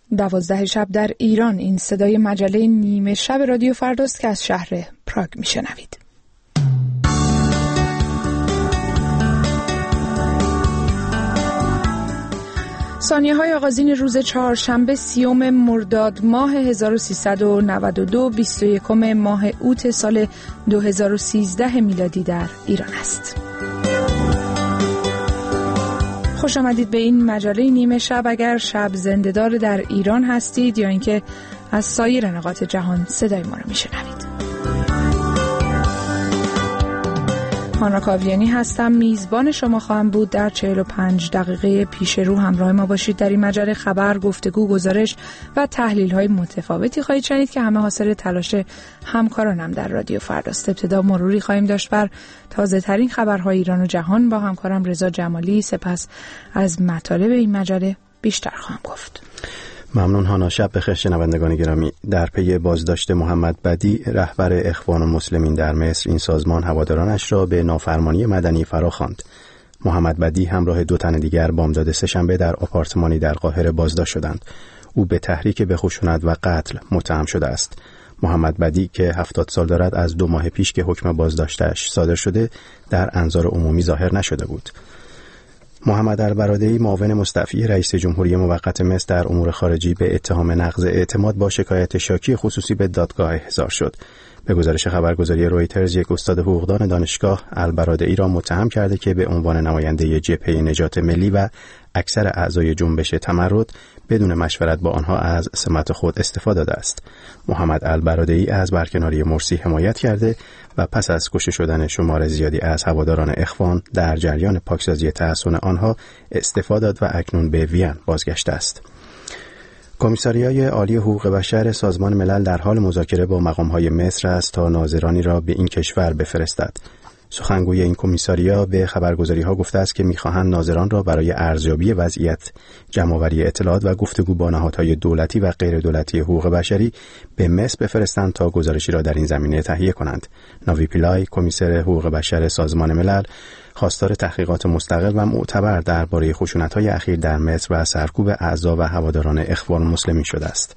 12 شب در ایران. این صدای مجله نیمه شب رادیو فرداست که از شهر پراگ میشنوید. ثانیه‌های آغازین روز چهارشنبه 30 مرداد ماه 1392 21 ماه اوت سال 2013 میلادی در ایران است. خوش آمدید به این مجله نیمه شب. اگر شب زنده‌دار در ایران هستید یا اینکه از سایر نقاط جهان صدای ما رو میشنوید. هانا کاویانی هستم، میزبان شما خواهم بود. در 45 دقیقه پیش رو همراه ما باشید. در این مجله خبر، گفتگو، گزارش و تحلیل‌های متفاوتی خواهید شنید که همه حاصل تلاش همکارانم در رادیو فرداست. ابتدا مروری خواهیم داشت بر تازه‌ترین خبرهای ایران و جهان با همکارم رضا جمالی. سپس از مطالب این مجله بیشتر خواهم گفت. ممنون هانا. شب بخیر شنوندگان گرامی. در پی بازداشت محمد بدی رهبر اخوان المسلمین در مصر، این سازمان هوادارانش را به نافرمانی مدنی فراخواند. محمد بدی همراه 2 تن دیگر بامداد سه‌شنبه در آپارتمانی در قاهره بازداشت شدند. او به تحریک به خشونت و قتل متهم شده است. محمد بدی که 70 سال دارد از 2 ماه پیش که حکم بازداشتش صادر شده در انظار عمومی ظاهر نشده بود. محمد البرادعی معاون مستعفی رئیس جمهوری موقت مصر در امور خارجی به اتهام نقض اعتماد با شکایت شاکی خصوصی به دادگاه احضار شد. به گزارش خبرگزاری رویترز، یک استاد حقوقدان دانشگاه البرادعی را متهم کرده که به عنوان نماینده جبهه نجات ملی و اکثر اعضای جنبش تمرد بدون مشورت با آنها از سمت خود استفاده داده است. محمد البرادعی از برکناری مرسی حمایت کرده و پس از کشته شدن شمار زیادی از هواداران اخوان در جریان پاکسازی تحصن آنها استفاده داد و اکنون به وین بازگشته است. کمیساریای عالی حقوق بشر سازمان ملل در حال مذاکره با مقام‌های مصر است تا ناظرانی را به این کشور بفرستد. سخنگوی این کمیساریا به خبرگزاری‌ها گفته است که می‌خواهند ناظران را برای ارزیابی وضعیت، جمع‌آوری اطلاعات و گفتگو با نهادهای دولتی و غیر دولتی حقوق بشری به مصر بفرستند تا گزارشی را در این زمینه تهیه کنند. ناوی پیلای، کمیسر حقوق بشر سازمان ملل، خواستار تحقیقات مستقل و معتبر درباره خشونت‌های اخیر در مصر و سرکوب اعضا و هواداران اخوان المسلمین شده است.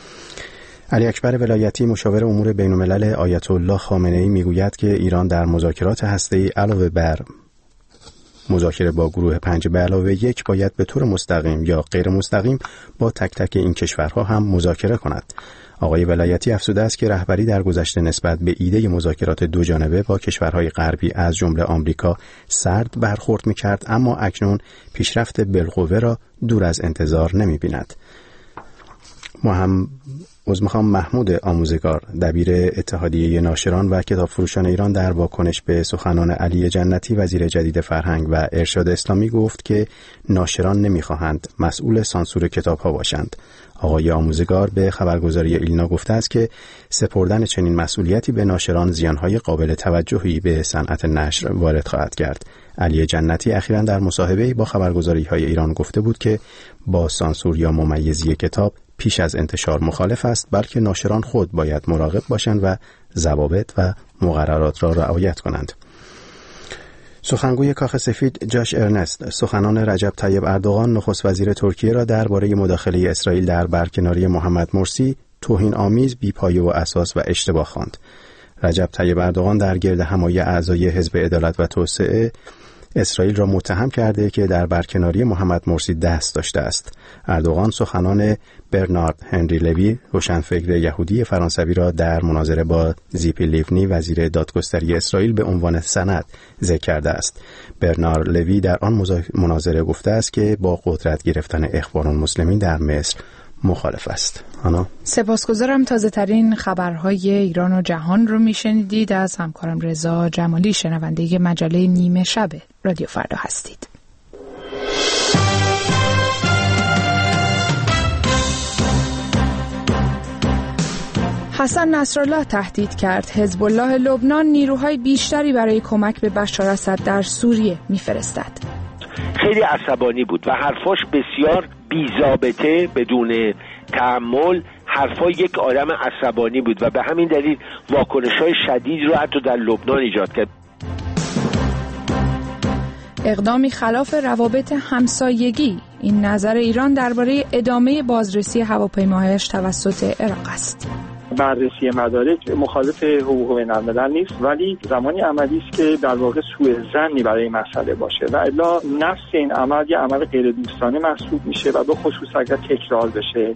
علی اکبر ولایتی، مشاور امور بین‌الملل آیت الله خامنه‌ای، میگوید که ایران در مذاکرات هسته‌ای علاوه بر مذاکره با گروه 5+1 باید به طور مستقیم یا غیر مستقیم با تک تک این کشورها هم مذاکره کند. آقای ولایتی افزوده است که رهبری در گذشته نسبت به ایده مذاکرات 2 جانبه با کشورهای غربی از جمله آمریکا سرد برخورد می‌کرد، اما اکنون پیشرفت بالقوه را دور از انتظار نمی‌بیند. محمود آموزگار، دبیر اتحادیه ناشران و کتابفروشان ایران، در واکنش به سخنان علی جنتی وزیر جدید فرهنگ و ارشاد اسلامی گفت که ناشران نمی‌خواهند مسئول سانسور کتاب‌ها باشند. آقای آموزگار به خبرگزاری ایلنا گفته است که سپردن چنین مسئولیتی به ناشران زیانهای قابل توجهی به صنعت نشر وارد خواهد کرد. علی جنتی اخیراً در مصاحبه‌ای با خبرگزاری‌های ایران گفته بود که با سانسور یا ممیزی کتاب پیش از انتشار مخالف است، بلکه ناشران خود باید مراقب باشند و ضوابط و مقررات را رعایت کنند. سخنگوی کاخ سفید جاش ارنست سخنان رجب طیب اردوغان نخست وزیر ترکیه را درباره مداخله اسرائیل در برکناری محمد مرسی توهین آمیز، بی‌پایه و اساس و اشتباه خواند. رجب طیب اردوغان در گرد همایی اعضای حزب عدالت و توسعه اسرائیل را متهم کرده که در برکناری محمد مرسی دست داشته است. اردوغان سخنان برنارد هنری لوی، روشنفکر یهودی فرانسوی را در مناظره با زیپی لیونی وزیر دادگستری اسرائیل به عنوان سند ذکر کرده است. برنارد لوی در آن مناظره گفته است که با قدرت گرفتن اخوان المسلمین در مصر مخالف است. سپاسگزارم. تازه ترین خبرهای ایران و جهان رو میشنیدید از همکارم رضا جمالی. شنونده مجله نیمه شب رادیو فردا هستید. حسن نصرالله تهدید کرد حزب الله لبنان نیروهای بیشتری برای کمک به بشار اسد در سوریه میفرستد. خیلی عصبانی بود و حرفاش بسیار بی‌ضابطه، بدون تأمل. حرفای یک آدم عصبانی بود و به همین دلیل واکنش‌های شدید رو حتی در لبنان ایجاد کرد. اقدامی خلاف روابط همسایگی. این نظر ایران درباره ادامه بازرسی هواپیماهایش توسط عراق است. بررسی مدارک مخالف حقوق بین‌الملل نیست، ولی زمانی عملی است که در واقع سوء ظنی برای این مسئله باشه و الا نفس این عمل یه عمل غیر دوستانه محسوب میشه و به خصوص اگر تکرار بشه.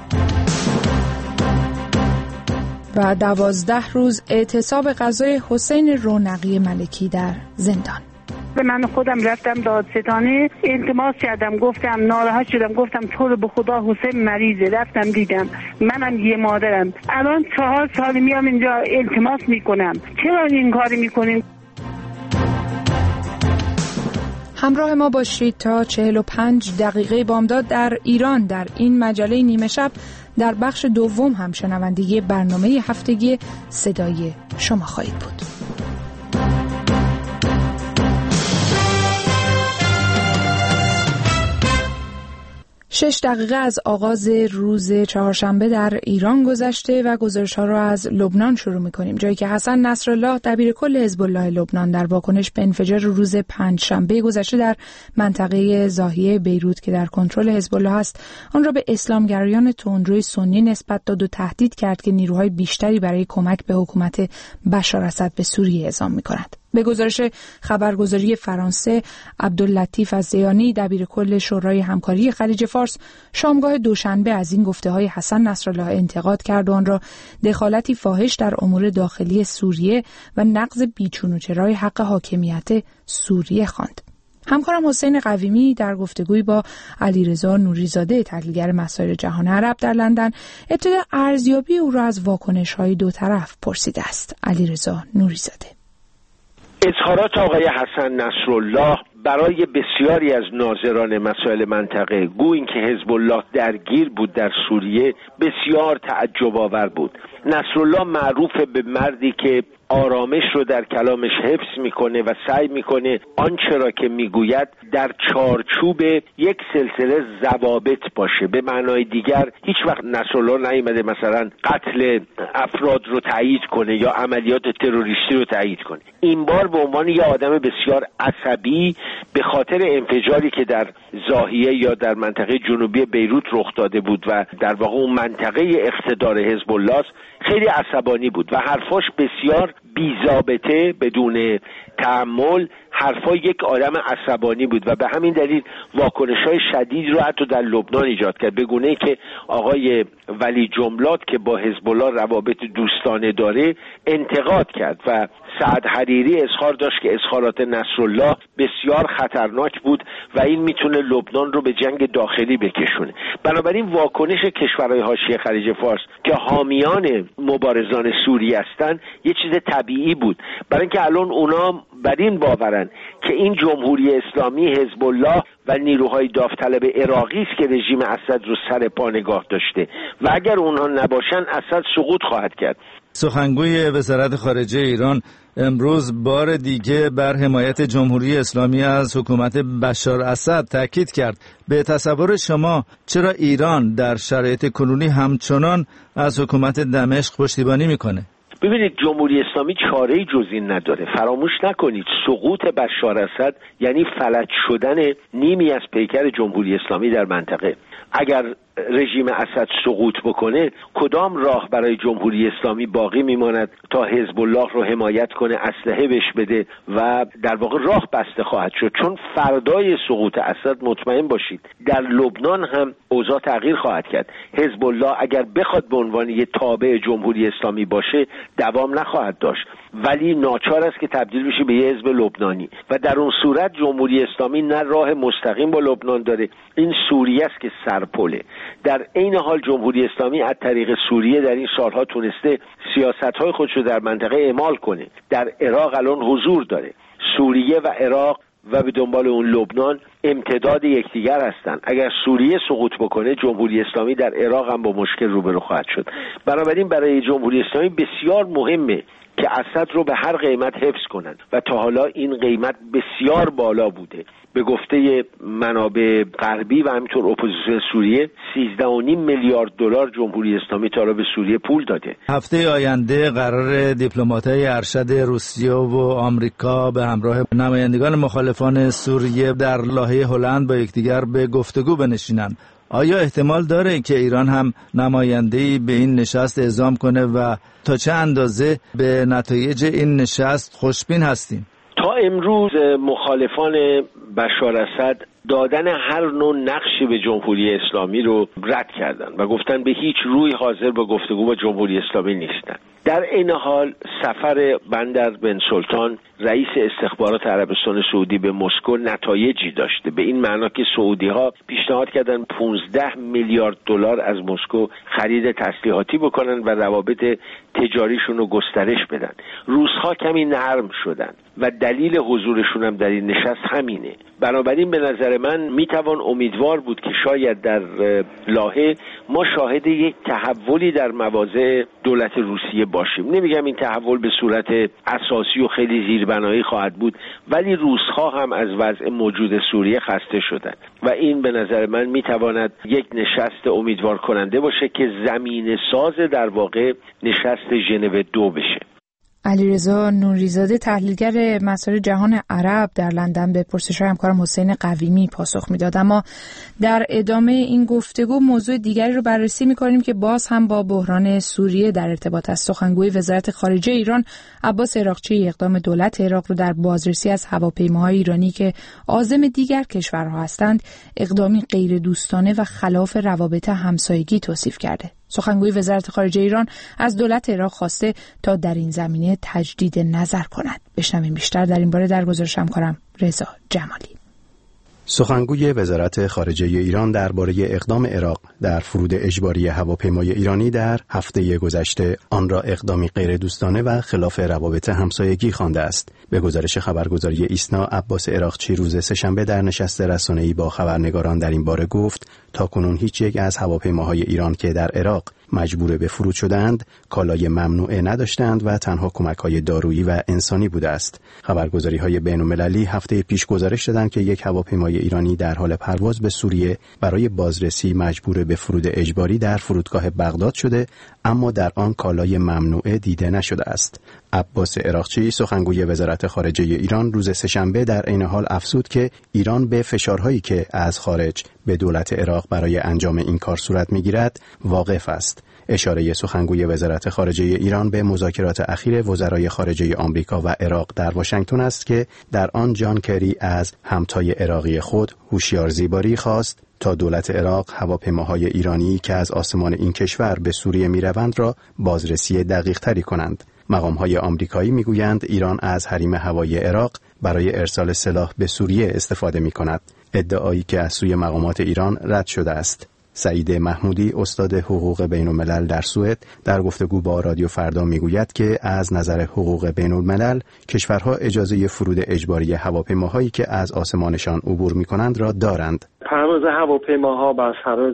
و 12 روز اعتصاب قضای حسین رونقی ملکی در زندان. من خودم رفتم دادستانه التماس کردم، گفتم ناراحت شدم، گفتم تو رو به خدا حسین مریضه، رفتم دیدم، منم یه مادرم، الان 4 سال میام اینجا التماس میکنم، چرا این کاری میکنین؟ همراه ما باشید تا 45 دقیقه بامداد در ایران در این مجله نیمه شب. در بخش دوم هم شنوندگی برنامه هفتگی صدای شما خواهید بود. 6 دقیقه از آغاز روز چهارشنبه در ایران گذشته و گزارش‌ها را از لبنان شروع می‌کنیم، جایی که حسن نصرالله دبیرکل حزب الله لبنان در واکنش به انفجار روز پنجشنبه گذشته در منطقه ضاحیه بیروت که در کنترل حزب الله است، آن را به اسلامگرایان تندروی سنی نسبت داد و تهدید کرد که نیروهای بیشتری برای کمک به حکومت بشار اسد به سوریه اعزام می‌کند. به گزارش خبرگزاری فرانسه، عبداللطیف الزیانی دبیرکل شورای همکاری خلیج فارس شامگاه دوشنبه از این گفته‌های حسن نصرالله انتقاد کرد و آن را دخالتی فاحش در امور داخلی سوریه و نقض بیچون و چرای حق حاکمیت سوریه خواند. همکارم حسین قویمی در گفتگوی با علیرضا نوریزاده تحلیلگر مسائل جهان عرب در لندن ابتدا ارزیابی او را از واکنش‌های دو طرف پرسیده است. علیرضا نوریزاده: اظهارات آقای حسن نصرالله برای بسیاری از ناظران مسائل منطقه، گویی که حزب الله درگیر بود در سوریه، بسیار تعجب آور بود. نصرالله معروف به مردی که آرامش رو در کلامش حفظ میکنه و سعی میکنه آنچه را که میگوید در چارچوب یک سلسله ضوابط باشه. به معنای دیگر هیچ وقت نصرالله نیامده مثلا قتل افراد رو تایید کنه یا عملیات تروریستی رو تایید کنه. این بار به عنوان یک آدم بسیار عصبی به خاطر انفجاری که در ضاحیه یا در منطقه جنوبی بیروت رخ داده بود و در واقع اون منطقه اقتدار حزب الله است، خیلی عصبانی بود و حرفاش بسیار بی‌ضابطه، بدون تأمل، حرفای یک آدم عصبانی بود و به همین دلیل واکنش‌های شدید رو حتی در لبنان ایجاد کرد. به گونه‌ای که آقای ولی جنبلاط که با حزب الله روابط دوستانه داره انتقاد کرد و سعد حریری اظهار داشت که اظهارات نصرالله بسیار خطرناک بود و این میتونه لبنان رو به جنگ داخلی بکشونه. بنابراین واکنش کشورهای حاشیه خلیج فارس که حامیان مبارزان سوریه هستند یه چیز طبیعی بود، برای اینکه الان اونا بر این باورن که این جمهوری اسلامی، حزب الله و نیروهای داوطلب عراقی است که رژیم اسد رو سر پا نگاه داشته و اگر اونها نباشن اسد سقوط خواهد کرد. سخنگوی وزارت خارجه ایران امروز بار دیگه بر حمایت جمهوری اسلامی از حکومت بشار اسد تاکید کرد. به تصور شما چرا ایران در شرایط کنونی همچنان از حکومت دمشق پشتیبانی میکنه؟ ببینید، جمهوری اسلامی چاره‌ای جز این نداره. فراموش نکنید سقوط بشار اسد یعنی فلج شدن نیمی از پیکر جمهوری اسلامی در منطقه. اگر رژیم اسد سقوط بکنه کدام راه برای جمهوری اسلامی باقی میماند تا حزب الله رو حمایت کنه، اسلحه بهش بده و در واقع راه بسته خواهد شد. چون فردای سقوط اسد مطمئن باشید در لبنان هم اوضاع تغییر خواهد کرد. حزب الله اگر بخواد به عنوان یک تابع جمهوری اسلامی باشه دوام نخواهد داشت، ولی ناچار است که تبدیل بشه به یه حزب لبنانی و در اون صورت جمهوری اسلامی نه راه مستقیم با لبنان داره، این سوریه است که سرپله. در عین حال جمهوری اسلامی از طریق سوریه در این سالها تونسته سیاست‌های خودش رو در منطقه اعمال کنه. در عراق الان حضور داره. سوریه و عراق و به دنبال اون لبنان امتداد یکدیگر هستند. اگر سوریه سقوط بکنه جمهوری اسلامی در عراق هم با مشکل روبرو خواهد شد. بنابراین برای جمهوری اسلامی بسیار مهمه که اسد رو به هر قیمت حفظ کنند و تا حالا این قیمت بسیار بالا بوده. به گفته منابع غربی و همینطور اپوزیسیون سوریه 13.5 میلیارد دلار جمهوری اسلامی تا حالا به سوریه پول داده. هفته آینده قرار دیپلمات‌های ارشد روسیه و آمریکا به همراه نمایندگان مخالفان سوریه در لاهه ساحه هلند با یکدیگر به گفتگو بنشینند. آیا احتمال داره که ایران هم نماینده‌ای به این نشست اعزام کنه و تا چه اندازه به نتایج این نشست خوشبین هستین؟ تا امروز مخالفان بشار اسد دادن هر نوع نقشی به جمهوری اسلامی رو رد کردن و گفتن به هیچ روی حاضر با گفتگو با جمهوری اسلامی نیستن. در این حال سفر بندر بن سلطان رئیس استخبارات عربستان سعودی به مسکو نتایجی داشته، به این معنا که سعودی‌ها پیشنهاد کردن 15 میلیارد دلار از مسکو خرید تسلیحاتی بکنن و روابط تجاریشون رو گسترش بدن. روس‌ها کمی نرم شدن و دلیل حضورشون هم در این نشست همینه. بنابراین به نظر من میتوان امیدوار بود که شاید در لاهه ما شاهد یک تحولی در مواضع دولت روسیه باشیم. نمیگم این تحول به صورت اساسی و خیلی زیربنایی خواهد بود، ولی روس‌ها هم از وضع موجود سوریه خسته شدند و این به نظر من میتواند یک نشست امیدوار کننده باشه که زمینه ساز در واقع نشست ژنو 2 بشه. علیرضا نوری‌زاده تحلیلگر مسائل جهان عرب در لندن به پرسش‌های همکارم حسین قویمی پاسخ میداد. اما در ادامه این گفتگو موضوع دیگری رو بررسی می‌کنیم که باز هم با بحران سوریه در ارتباط است. سخنگوی وزارت خارجه ایران عباس عراقچی اقدام دولت عراق رو در بازرسی از هواپیماهای ایرانی که عازم دیگر کشورها هستند اقدامی غیر دوستانه و خلاف روابط همسایگی توصیف کرده. سخنگوی وزارت خارجه ایران از دولت عراق خواسته تا در این زمینه تجدید نظر کند. بشنویم بیشتر در این باره در گزارش همکارم رضا جمالی. سخنگوی وزارت خارجه ایران درباره اقدام عراق در فرود اجباری هواپیمای ایرانی در هفته گذشته آن را اقدامی غیر دوستانه و خلاف روابط همسایگی خوانده است. به گزارش خبرگزاری ایسنا، عباس عراقچی روز سه‌شنبه در نشست رسانه‌ای با خبرنگاران در این باره گفت تاکنون هیچ یک از هواپیماهای ایران که در عراق مجبور به فرود شدند کالای ممنوعه نداشتند و تنها کمک‌های دارویی و انسانی بوده است. خبرگزاری‌های بین‌المللی هفته پیش گزارش دادند که یک هواپیمای ایرانی در حال پرواز به سوریه برای بازرسی مجبور به فرود اجباری در فرودگاه بغداد شده، اما در آن کالای ممنوعه دیده نشده است. عباس عراقچی سخنگوی وزارت خارجه ایران روز سه‌شنبه در عین حال افزود که ایران به فشارهایی که از خارج به دولت عراق برای انجام این کار صورت می‌گیرد واقف است. اشاره سخنگوی وزارت خارجه ایران به مذاکرات اخیر وزرای خارجه آمریکا و عراق در واشنگتن است که در آن جان کری از همتای عراقی خود هوشیار زیباری خواست تا دولت عراق هواپیماهای ایرانی که از آسمان این کشور به سوریه می‌روند را بازرسی دقیق‌تری کنند. مقام‌های آمریکایی می‌گویند ایران از حریم هوایی عراق برای ارسال سلاح به سوریه استفاده می‌کند، ادعایی که از سوی مقامات ایران رد شده است. سعید محمودی استاد حقوق بین‌الملل در سوئد در گفتگو با رادیو فردا میگوید که از نظر حقوق بین‌الملل کشورها اجازه فرود اجباری هواپیماهایی که از آسمانشان عبور می‌کنند را دارند. پرواز هواپیماها بر فراز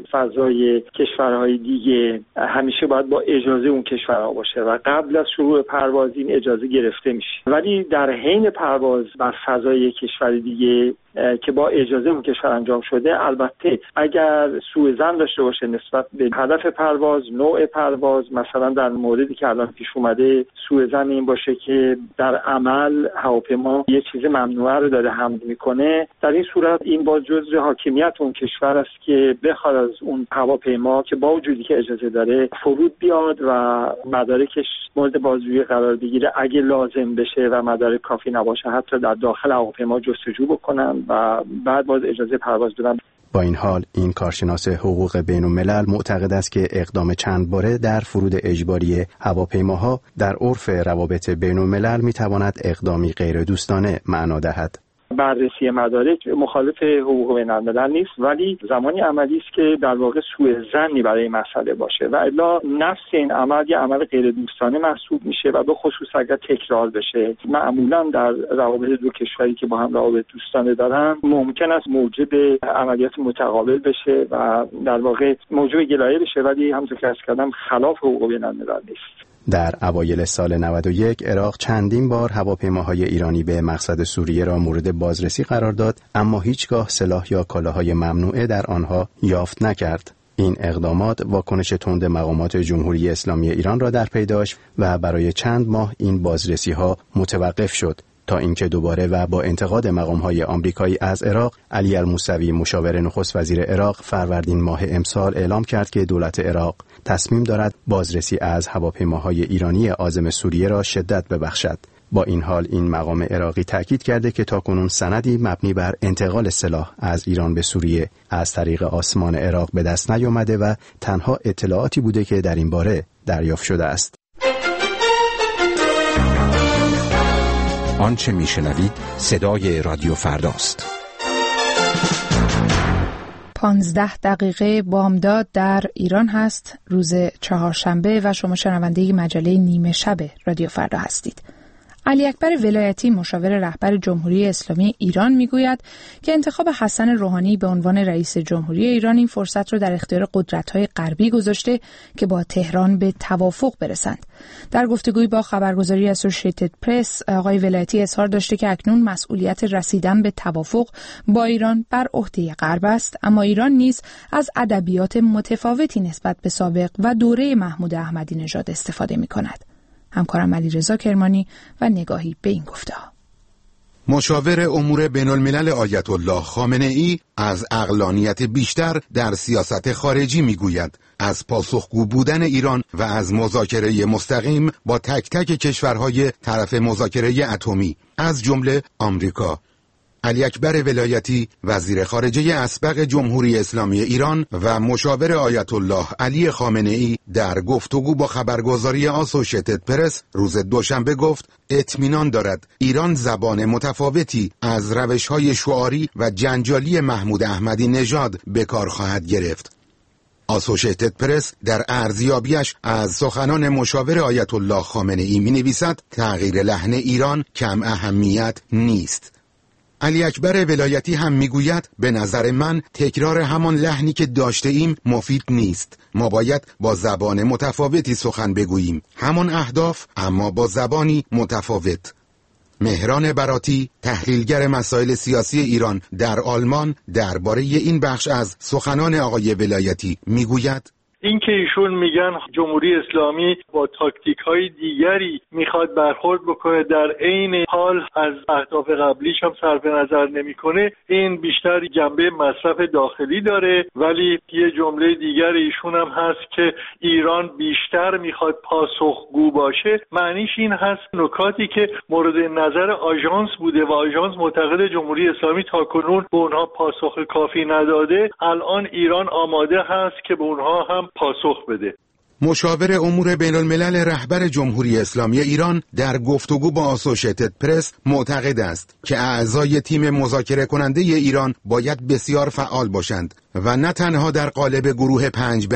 فضای کشورهای دیگه همیشه باید با اجازه اون کشورها باشه و قبل از شروع پرواز این اجازه گرفته میشه، ولی در حین پرواز بر فضای کشور دیگه که با اجازه اون کشور انجام شده، البته اگر سوء ظن داشته باشه نسبت به هدف پرواز، نوع پرواز، مثلا در موردی که الان پیش اومده سوء ظن این باشه که در عمل هواپیما یه چیز ممنوعه رو داره حمل میکنه، در این صورت این با جزء حاکمیت اون کشور است که بخواد از اون هواپیما که با وجودی که اجازه داره فرود بیاد و مدارکش مورد بازجویی قرار بگیره، اگه لازم بشه و مدارک کافی نباشه حتی در داخل هواپیما جستجو بکنن و بعد باز اجازه پرواز بدن. با این حال این کارشناس حقوق بین‌الملل معتقد است که اقدام چند باره در فرود اجباری هواپیماها در عرف روابط بین‌الملل میتواند اقدامی غیر دوستانه معنا دهد. بررسی مدارک مخالف حقوق بین‌الملل نیست، ولی زمانی عملی است که در واقع سوء ظنی برای این مسئله باشه و الا نفس این عمل یه عمل غیر دوستانه محسوب میشه و به خصوص اگر تکرار بشه. معمولا در روابط دو کشوری که با هم روابط دوستانه دارن ممکن است موجب عملیات متقابل بشه و در واقع موجب گلایه بشه، ولی همونطور که عرض کردم خلاف حقوق بین‌الملل نیست. در اوایل سال 91 عراق چندین بار هواپیماهای ایرانی به مقصد سوریه را مورد بازرسی قرار داد، اما هیچگاه سلاح یا کالاهای ممنوعه در آنها یافت نکرد. این اقدامات واکنش تند مقامات جمهوری اسلامی ایران را در پی داشت و برای چند ماه این بازرسی‌ها متوقف شد. تا اینکه دوباره و با انتقاد مقام‌های آمریکایی از عراق، علی الموسوی مشاور نخست وزیر عراق فروردین ماه امسال اعلام کرد که دولت عراق تصمیم دارد بازرسی از هواپیماهای ایرانی عازم سوریه را شدت ببخشد. با این حال این مقام عراقی تاکید کرده که تاکنون سندی مبنی بر انتقال سلاح از ایران به سوریه از طریق آسمان عراق به دست نیامده و تنها اطلاعاتی بوده که در این باره دریافت شده است. آنچه میشنوید صدای رادیو فرداست. 15 بامداد در ایران هست، روز چهارشنبه و شما شنونده مجله نیمه شب رادیو فردا هستید. علی اکبر ولایتی مشاور رهبر جمهوری اسلامی ایران میگوید که انتخاب حسن روحانی به عنوان رئیس جمهوری ایران این فرصت را در اختیار قدرت‌های غربی گذاشته که با تهران به توافق برسند. در گفتگویی با خبرگزاری اسوسییتد پرس، آقای ولایتی اظهار داشته که اکنون مسئولیت رسیدن به توافق با ایران بر عهده غرب است، اما ایران نیز از ادبیات متفاوتی نسبت به سابق و دوره محمود احمدی نژاد استفاده می‌کند. همکارم علیرضا کرمانی و نگاهی به این گفته‌ها. مشاور امور بین‌الملل آیت الله خامنه‌ای از عقلانیت بیشتر در سیاست خارجی میگوید، از پاسخگو بودن ایران و از مذاکره مستقیم با تک تک کشورهای طرف مذاکره اتمی از جمله آمریکا. علی اکبر ولایتی وزیر خارجه اسبق جمهوری اسلامی ایران و مشاور آیت الله علی خامنه‌ای در گفتگو با خبرگزاری اسوسییتد پرس روز دوشنبه گفت اطمینان دارد ایران زبان متفاوتی از روش‌های شعاری و جنجالی محمود احمدی نژاد به کار خواهد گرفت. اسوسییتد پرس در ارزیابیش از سخنان مشاور آیت الله خامنه‌ای می‌نویسد تغییر لحن ایران کم اهمیت نیست. علی اکبر ولایتی هم میگوید به نظر من تکرار همان لحنی که داشته ایم مفید نیست. ما باید با زبان متفاوتی سخن بگوییم، همان اهداف اما با زبانی متفاوت. مهران براتی تحلیلگر مسائل سیاسی ایران در آلمان درباره این بخش از سخنان آقای ولایتی میگوید این که ایشون میگن جمهوری اسلامی با تاکتیک‌های دیگری میخواد برخورد بکنه در عین حال از اهداف قبلیش هم صرف نظر نمیکنه، این بیشتر جنبه مصرف داخلی داره. ولی یه جمله دیگر ایشون هم هست که ایران بیشتر میخواد پاسخگو باشه. معنیش این هست نکاتی که مورد نظر آژانس بوده و آژانس معتقد جمهوری اسلامی تاکنون به اونها پاسخ کافی نداده، الان ایران آماده هست که به اونها هم پاسخ بده. مشاور امور بین‌الملل رهبر جمهوری اسلامی ایران در گفتگو با اسوسییتد پرس معتقد است که اعضای تیم مذاکره کننده ایران باید بسیار فعال باشند و نه تنها در قالب گروه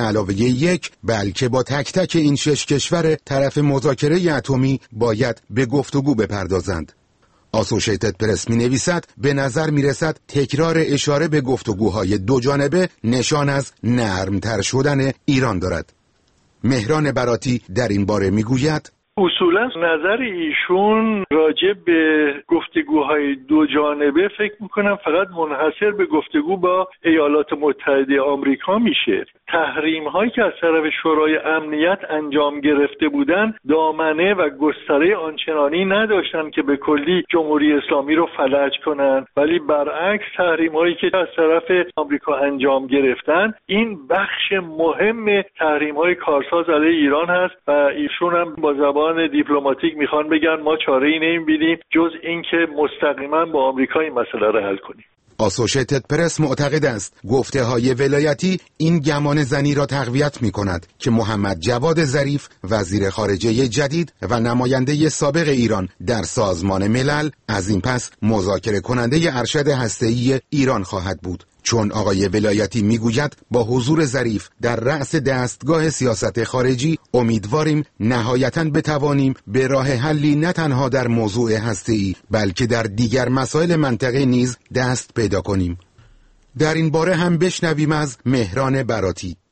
5+1 بلکه با تک تک این 6 کشور طرف مذاکره اتمی باید به گفتگو بپردازند. اسوسییتد پرس می نویسد به نظر می رسد تکرار اشاره به گفتگوهای دو جانبه نشان از نرمتر شدن ایران دارد. مهران براتی در این باره می گوید اصولا نظر ایشون راجع به گفتگوهای دو جانبه فکر میکنم فقط منحصر به گفتگو با ایالات متحده آمریکا میشه. تحریم هایی که از طرف شورای امنیت انجام گرفته بودن دامنه و گستره آنچنانی نداشتن که به کلی جمهوری اسلامی رو فلج کنن، ولی برعکس تحریم هایی که از طرف آمریکا انجام گرفتن این بخش مهم تحریم های کارساز علیه ایران هست و ایشون هم با زبان دیپلماتیک میخوان بگن ما چاره‌ای نمی‌بینیم جز اینکه مستقیما با آمریکا این مسئله رو حل کنیم. اسوسییتد پرس معتقد است گفته‌های ولایتی این گمان زنی را تقویت می‌کند که محمد جواد ظریف وزیر خارجه جدید و نماینده سابق ایران در سازمان ملل از این پس مذاکره کننده ارشد هسته‌ای ایران خواهد بود، چون آقای ولایتی میگوید با حضور ظریف در رأس دستگاه سیاست خارجی امیدواریم نهایتاً بتوانیم به راه حلی نه تنها در موضوع هسته‌ای بلکه در دیگر مسائل منطقه نیز دست پیدا کنیم. در این باره هم بشنویم از مهران براتی.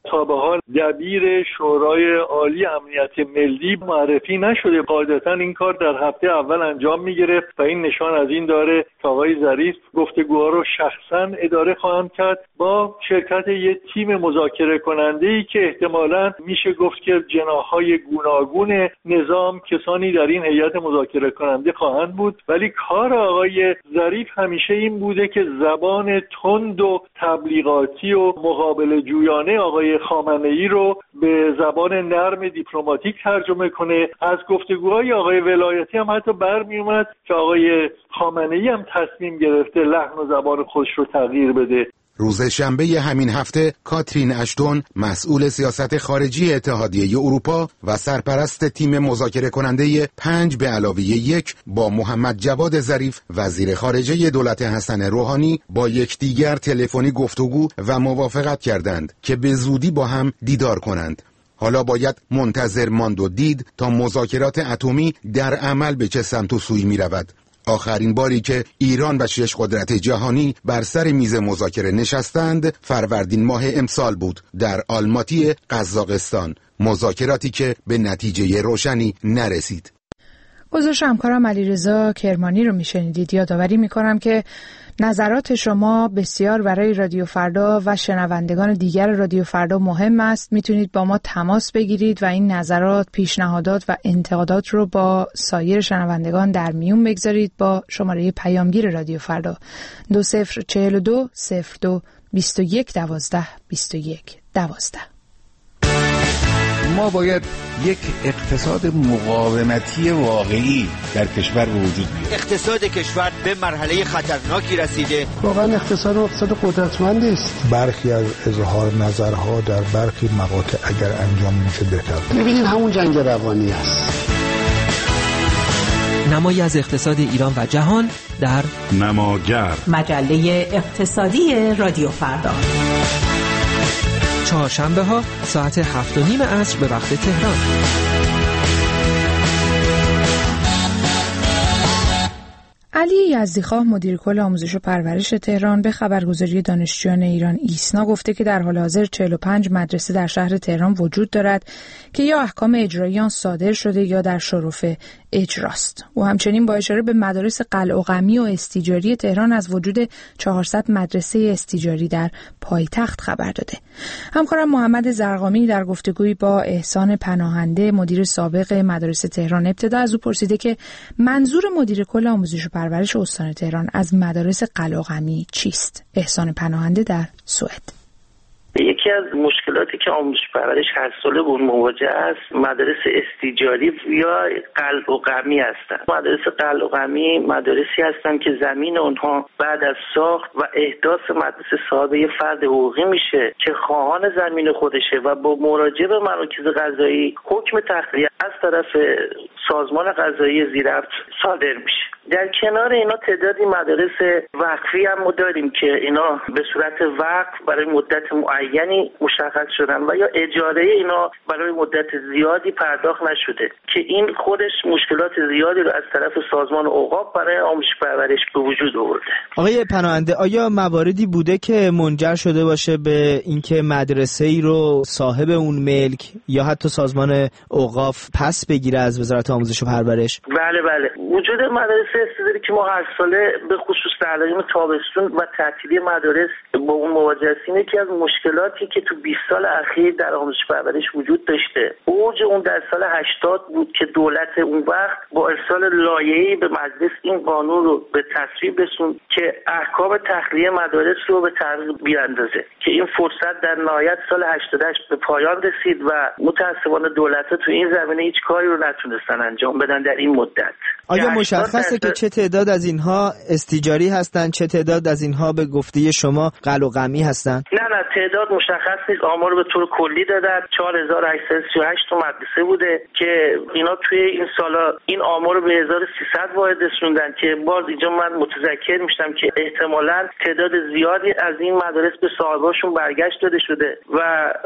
تا به حال دبیر شورای عالی امنیت ملی معرفی نشده. قاعدتا این کار در هفته اول انجام میگرفت و این نشان از این داره که آقای ظریف گفتگوها رو شخصا اداره خواهند کرد با شرکت یک تیم مذاکره کننده‌ای که احتمالاً میشه گفت که جناح‌های گوناگون نظام کسانی در این هیئت مذاکره کننده خواهند بود. ولی کار آقای ظریف همیشه این بوده که زبان تند و تبلیغاتی و مقابل جویانه آقای خامنه‌ای رو به زبان نرم دیپلماتیک ترجمه کنه. از گفتگوهای آقای ولایتی هم حتی برمی اومد که آقای خامنه‌ای هم تصمیم گرفته لحن و زبان خودش رو تغییر بده. روز شنبه همین هفته کاترین اشتون مسئول سیاست خارجی اتحادیه اروپا و سرپرست تیم مذاکره کننده 5+1 با محمد جواد ظریف وزیر خارجه دولت حسن روحانی با یکدیگر تلفنی گفتگو و موافقت کردند که به زودی با هم دیدار کنند. حالا باید منتظر ماند و دید تا مذاکرات اتمی در عمل به چه سمت و سوی می رود. آخرین باری که ایران و 6 قدرت جهانی بر سر میز مذاکره نشستند فروردین ماه امسال بود در آلماتی قزاقستان، مذاکراتی که به نتیجه روشنی نرسید. گزارش همکارم علیرضا کرمانی رو میشنیدید. یادآوری میکنم که نظرات شما بسیار برای رادیو فردا و شنوندگان دیگر رادیو فردا مهم است. میتونید با ما تماس بگیرید و این نظرات، پیشنهادات و انتقادات رو با سایر شنوندگان در میون بگذارید با شماره پیامگیر رادیو فردا 2042 02 21 12 21 12. ما باید یک اقتصاد مقاومتی واقعی در کشور وجود بیاره. اقتصاد کشور به مرحله خطرناکی رسیده. واقعا اقتصاد قدرتمندی است. برخی از اظهار نظرها در برخی مقاطع اگر انجام میشه بهتر. می‌بینید همون جنگ روانی است. نمایی از اقتصاد ایران و جهان در نماگر، مجله اقتصادی رادیو فردا. چهارشنبه ها ساعت 7:30 عصر به وقت تهران. علی یزدیخواه مدیر کل آموزش و پرورش تهران به خبرگزاری دانشجویان ایران ایسنا گفته که در حال حاضر 45 مدرسه در شهر تهران وجود دارد که یا احکام اجرایی آن صادر شده یا در شرف اجراست. او همچنین با اشاره به مدارس قلع و قمی و استیجاری تهران از وجود 400 مدرسه استیجاری در پایتخت خبر داده. همکارم محمد زرقامی در گفتگویی با احسان پناهنده مدیر سابق مدارس تهران ابتدا از او پرسیده که منظور مدیر کل آموزش و پرورش استان تهران از مدارس قلع و قمی چیست؟ احسان پناهنده در سوئد. یکی از مشکلاتی که آموزش پرورش هر ساله با مواجه است مدارس استیجاری یا قلع و قمی هستند. مدارس قلع و قمی مدارسی هستند که زمین اونها بعد از ساخت و احداث مدرسه صاحب فرد حقوقی میشه که خواهان زمین خودشه و با مراجعه به مراکز قضایی حکم تخلیه از طرف سازمان قضایی زیرفت صادر میشه. در کنار اینا تعدادی مدارس وقفی هم ما داریم که اینا به صورت وقف برای مدت معینی مشخص شدن و یا اجاره اینا برای مدت زیادی پرداخت نشده که این خودش مشکلات زیادی رو از طرف سازمان اوقاف برای آموزش پرورش به وجود آورده. آقای پناهنده، آیا مواردی بوده که منجر شده باشه به اینکه مدرسه‌ای رو صاحب اون ملک یا حتی سازمان اوقاف پس بگیره از وزارت آموزش و پرورش؟ بله وجود مدارس استیجاری که ما هر ساله به خصوص در علائم تابستون و تعطیلی مدارس با اون مواجه هستیم. یکی از مشکلاتی که تو 20 سال اخیر در آموزش پرورش وجود داشته اوج اون در سال 80 بود که دولت اون وقت با ارسال لایحه‌ای به مجلس این قانون رو به تصویب رسوند که احکام تخلیه مدارس رو به تعویق بیاندازه که این فرصت در نهایت سال 88 به پایان رسید و متأسفانه دولت‌ها تو این زمینه هیچ کاری رو نتونستن انجام بدن در این مدت. آیا مشخصه که چه تعداد از اینها استیجاری هستند، چه تعداد از اینها به گفته شما قلع و قمی هستند؟ نه تعداد مشخص نیست. آمار به طور کلی دادن 4838 تا مدرسه بوده که اینا توی این سالا این آمار رو به 1300 واحد رسوندن که باز اینجا من متذکر میشم که احتمالاً تعداد زیادی از این مدارس به صاحباشون برگشت داده شده و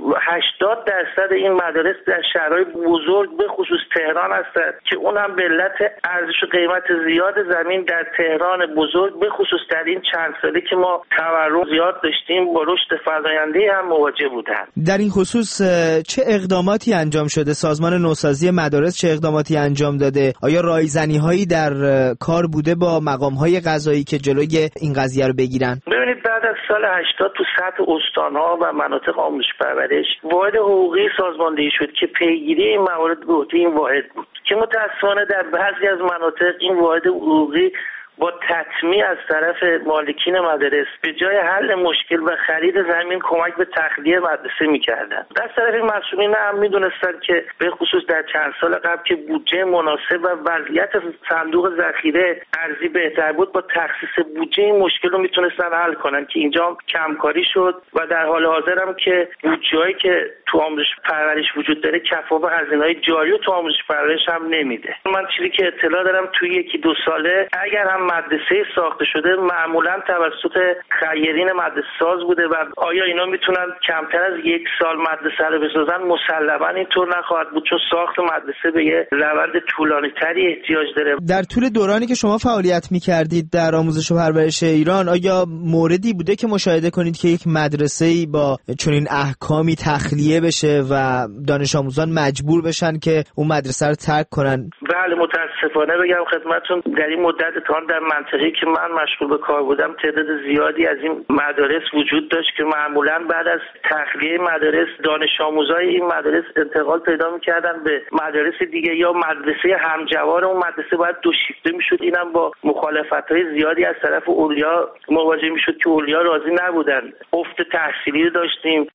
80% این مدارس در شهرهای بزرگ به خصوص تهران هستند که اون هم به علت ارزش و قیمت زیاد زیاد زمین در تهران بزرگ به خصوص در این چند ساله که ما تورم زیاد داشتیم با رشد فزاینده هم مواجه بودند. در این خصوص چه اقداماتی انجام شده؟ سازمان نوسازی مدارس چه اقداماتی انجام داده؟ آیا راهزنی‌هایی در کار بوده با مقام‌های قضایی که جلوی این قضیه رو بگیرن؟ ببینید بعد از سال 80 تو سطح استان‌ها و مناطق آموزش پرورش واحد حقوقی سازماندهی شد که پیگیری این موارد به عهده این واحد بود که متأسفانه در بعضی از مناطق این واحد حقوقی با تطمیع از طرف مالکین مدارس به جای حل مشکل و خرید زمین کمک به تخلیه مدرسه می‌کردند. در طرف این مسئولین هم می‌دونستند که به خصوص در چند سال قبل که بودجه مناسب و وضعیت صندوق ذخیره ارزی بهتر بود، با تخصیص بودجه این مشکل رو میتونستن حل کنن که اینجا کمکاری شد و در حال حاضر هم که بودجه‌ای که تو آموزش پرورش وجود داره کفاف هزینه‌های جاری و تو آموزش پرورش هم نمیده. من چیزی که اطلاع دارم توی 1-2 ساله اگر هم مدرسه ساخته شده معمولا توسط خیرین مدرسه ساز بوده و آیا اینا میتونن کمتر از 1 سال مدرسه رو بسازن؟ مسلما اینطور نخواهد بود، چون ساخت مدرسه به یه روند طولانی تری احتیاج داره. در طول دورانی که شما فعالیت میکردید در آموزش و پرورش ایران، آیا موردی بوده که مشاهده کنید که یک مدرسه‌ای با چنین احکامی تخلیه بشه و دانش آموزان مجبور بشن که اون مدرسه رو ترک کنن؟ بله، متاسفانه بگم خدمتتون در این مدت تا در منطقه‌ای که من مشغول به کار بودم تعداد زیادی از این مدارس وجود داشت که معمولاً بعد از تخلیه مدارس دانش آموزای این مدارس انتقال پیدا می‌کردن به مدارس دیگه یا مدرسه همجوار اون مدرسه باید دو شیفته می‌شد. اینم با مخالفت‌های زیادی از طرف اولیا مواجه می‌شد که اولیا راضی نبودن. افت تحصیلی داشتیم.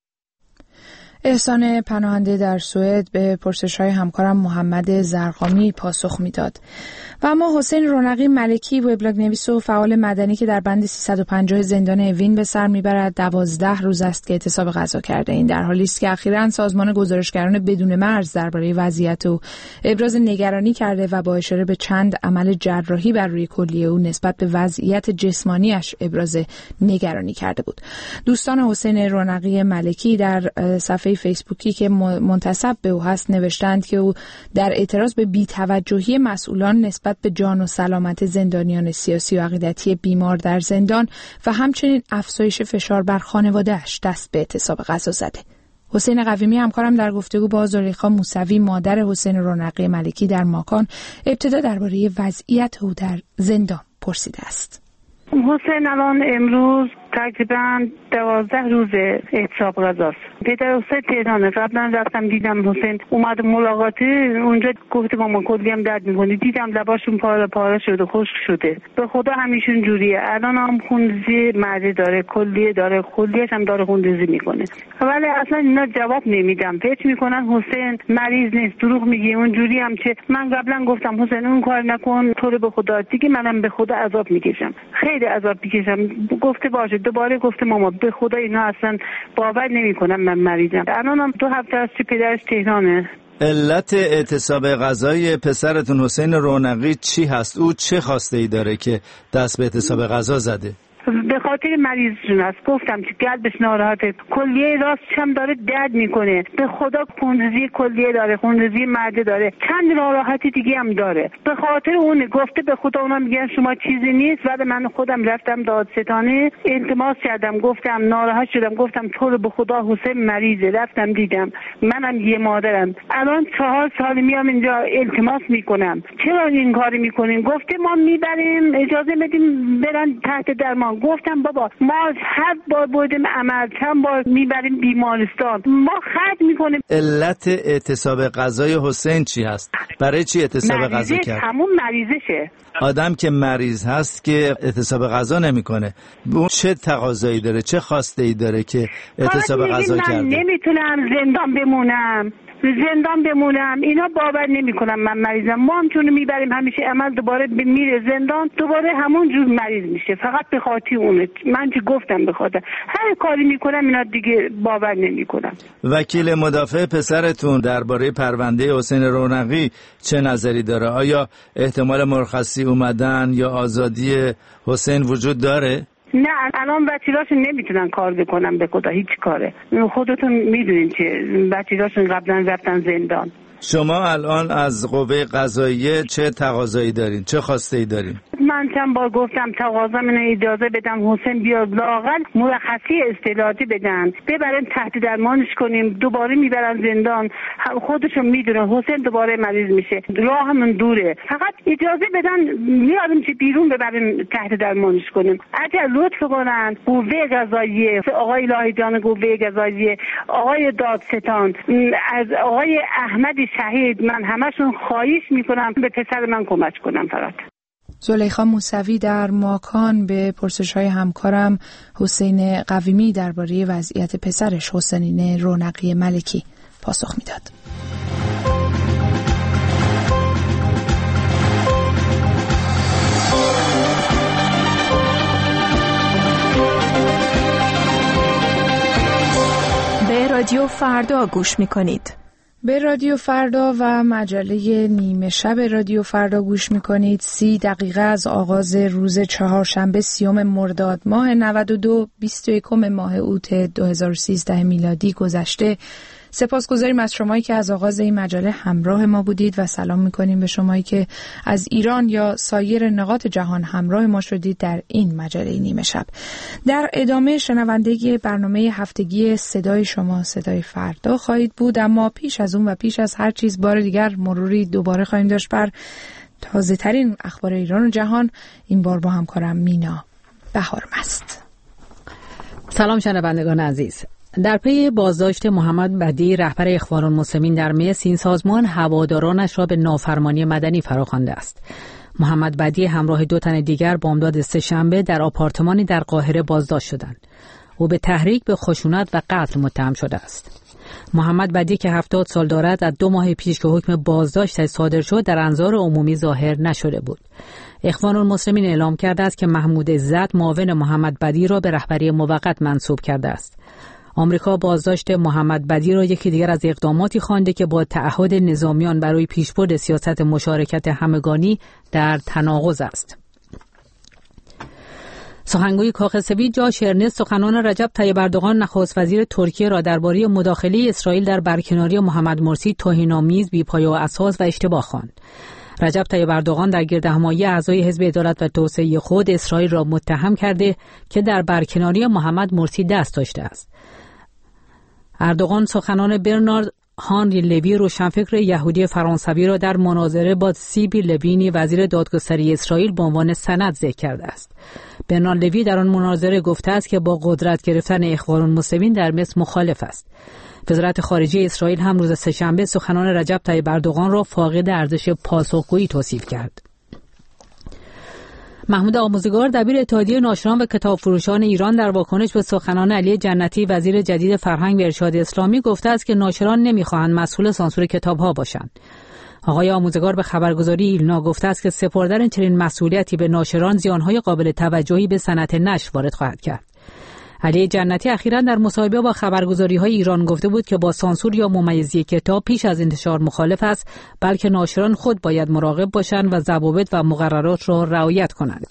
احسان پناهنده در سوئد به پرسش‌های همکارم محمد زرقامی پاسخ میداد. و اما حسین رونقی ملکی، وبلاگ‌نویس و فعال مدنی که در بند 350 زندان اوین به سر میبرد، 12 روز است که اعتصاب غذا کرده. این در حالی است که اخیراً سازمان گزارشگران بدون مرز درباره وضعیت او ابراز نگرانی کرده و با اشاره به چند عمل جراحی بر روی کلیه او نسبت به وضعیت جسمانیش ابراز نگرانی کرده بود. دوستان حسین رونقی ملکی در صفحه فیسبوکی که منتسب به او هست نوشتند که او در اعتراض به بی‌توجهی مسئولان نسبت به جان و سلامت زندانیان سیاسی و عقیدتی بیمار در زندان و همچنین افزایش فشار بر خانواده‌اش دست به اعتصاب غذا زده. حسین قویمی همکارم در گفتگو با زلیخا موسوی مادر حسین رونقی ملکی در ماکان ابتدا درباره وضعیت او در زندان پرسیده است. حسین الان امروز تقریبا 12 روز اعتصاب غذاست. پدر حسین تهرانه. قبلا رفتم دیدم حسین اومد ملاقاتی، اونجا گفت مامان کلی هم درد میکنه. دیدم لباشون پاره پاره شده، خشک شده. به خدا همیشون جوریه. الان هم خونریزی معده داره، کلیه داره، کلیه‌اش هم داره خونریزی میکنه. ولی اصلا اینا جواب نمیدم. فکر میکنن حسین مریض نیست، دروغ میگه. اون جوری هم که من قبلا گفتم حسین اون کار نکن، تو رو به خدا دیگه منم به خدا عذاب میکشم، خیلی عذاب میکشم. گفته باشه، دوباره گفته ماما به خدا اینا اصلا باور نمیکنم من مریضم. الانم 2 هفته است که پدرش تهرانه. علت اعتصاب غذای پسرتون حسین رونقی چی هست؟ او چه خواسته ای داره که دست به اعتصاب غذا زده؟ به خاطر مریضشون است. گفتم که قلبش ناراحته، کلیه راستش هم داره درد میکنه. به خدا خونریزی کلیه داره، خونریزی معده داره، چند ناراحتی دیگه هم داره. به خاطر اون گفته به خدا اونا میگن شما چیزی نیست. بعد من خودم رفتم دادستانی التماس کردم، گفتم ناراحت شدم، گفتم تو رو به خدا حسین مریضه. رفتم دیدم، منم یه مادرم، الان 4 سال میام اینجا التماس میکنم چرا این کاری میکنین؟ گفته ما میبریم اجازه بدیم برن تحت درمان. گفتم بابا ما هر بار بودیم عمل، چند بار میبریم بیمارستان، ما خرج میکنیم. علت اعتصاب غذای حسین چی هست؟ برای چی اعتصاب غذا کرد؟ همون مریضشه. آدم که مریض هست که اعتصاب غذا نمیکنه، اون چه تقاضایی داره، چه خواسته ای داره که اعتصاب غذا کرده؟ من نمیتونم زندان بمونم، اینا باور نمیکنم من مریضم. ما هم چون میبریم همیشه عمل دوباره میره زندان، دوباره همون جور مریض میشه. فقط به خاطر اونه. من چه گفتم به خاطر هر کاری میکنم اینا دیگه باور نمیکنم. وکیل مدافع پسرتون درباره پرونده حسین رونقی چه نظری داره؟ آیا احتمال مرخصی اومدن یا آزادی حسین وجود داره؟ نه الان وکیلاشون نمیتونن کار بکنن، به خدا هیچ کاره. خودتون میدونین که وکیلاشون قبلا رفتن زندان. شما الان از قوه قضاییه چه تقاضایی دارین؟ چه خواسته‌ای دارین؟ من چند بار گفتم تقاضا من اجازه بدم حسین بیاد، لااقل مرخصی اصطلاحاتی بدن، ببرن تحت درمانش کنیم، دوباره میبرن زندان، خودشون میدونن حسین دوباره مریض میشه، راهمون دوره، فقط اجازه بدن میاریم چه بیرون ببریم تحت درمانش کنیم. اگر لطف کنن قوه قضاییه، آقای لاهیجان قوه قضاییه، آقای دادستان، از آقای احمد شهید، من همشون خواهش میکنم به پسر من کمک کنم. فقط زلیخا موسوی در ماکان به پرسش‌های همکارم حسین قویمی درباره وضعیت پسرش حسینین رونقی ملکی پاسخ میداد. به رادیو فردا گوش میکنید. به رادیو فردا و مجله نیمه شب رادیو فردا گوش میکنید. 30 دقیقه از آغاز روز چهارشنبه 30 مرداد ماه 92 21 ماه اوت 2013 میلادی گذشته. سپاسگزاریم از شمایی که از آغاز این مجله همراه ما بودید و سلام میکنیم به شمایی که از ایران یا سایر نقاط جهان همراه ما شدید در این مجله نیمه شب. در ادامه شنوندگی برنامه هفتگی صدای شما صدای فردا خواهید بود، اما پیش از اون و پیش از هر چیز بار دیگر مروری دوباره خواهیم داشت بر تازه ترین اخبار ایران و جهان، این بار با همکارم مینا بهارمست. سلام شنوندگان عزیز. در پی بازداشت محمد بدی رهبر اخوان المسلمین در مصر، این سازمان هوادارانش را به نافرمانی مدنی فراخوانده است. محمد بدی همراه 2 تن دیگر بامداد سه‌شنبه در آپارتمانی در قاهره بازداشت شدند. او به تحریک به خشونت و قتل متهم شده است. محمد بدی که 70 سال دارد، از 2 ماه پیش که حکم بازداشت صادر شد در انظار عمومی ظاهر نشده بود. اخوان المسلمین اعلام کرده است که محمود عزت معاون محمد بدی را به رهبری موقت منصوب کرده است. آمریکا بازداشت محمد بدی را یکی دیگر از اقداماتی خوانده که با تعهد نظامیان برای پیشبرد سیاست مشارکت همگانی در تناقض است. سخنگوی کاخ سفید جاش ارنست سخنان رجب طیب اردوغان نخست وزیر ترکیه را درباره مداخله اسرائیل در برکناری محمد مرسی توهین‌آمیز، بی‌پایه و اساس و اشتباه خواند. رجب طیب اردوغان در گردهمایی اعضای حزب عدالت و توسعه خود اسرائیل را متهم کرده که در برکناری محمد مرسی دست داشته است. اردوغان سخنان برنارد هانری لوی روشنفکر یهودی فرانسوی را در مناظره با سیبی لوینی وزیر دادگستری اسرائیل به عنوان سند ذکر کرده است. برنارد لوی در آن مناظره گفته است که با قدرت گرفتن اخوان المسلمین در مصر مخالف است. وزارت خارجه اسرائیل هم روز سه‌شنبه سخنان رجب طیب اردوغان را فاقد ارزش پاسخگویی توصیف کرد. محمود آموزگار دبیر اتحادیه ناشران و کتابفروشان ایران در واکنش به سخنان علی جنتی وزیر جدید فرهنگ و ارشاد اسلامی گفته است که ناشران نمی‌خواهند مسئول سانسور کتاب‌ها باشند. آقای آموزگار به خبرگزاری ایلنا گفته است که سپردن چنین مسئولیتی به ناشران زیان‌های قابل توجهی به صنعت نشر وارد خواهد کرد. علی جنتی اخیراً در مصاحبه با خبرگزاری‌های ایران گفته بود که با سانسور یا ممیزی کتاب پیش از انتشار مخالف است، بلکه ناشران خود باید مراقب باشند و ضوابط و مقررات را رعایت کنند.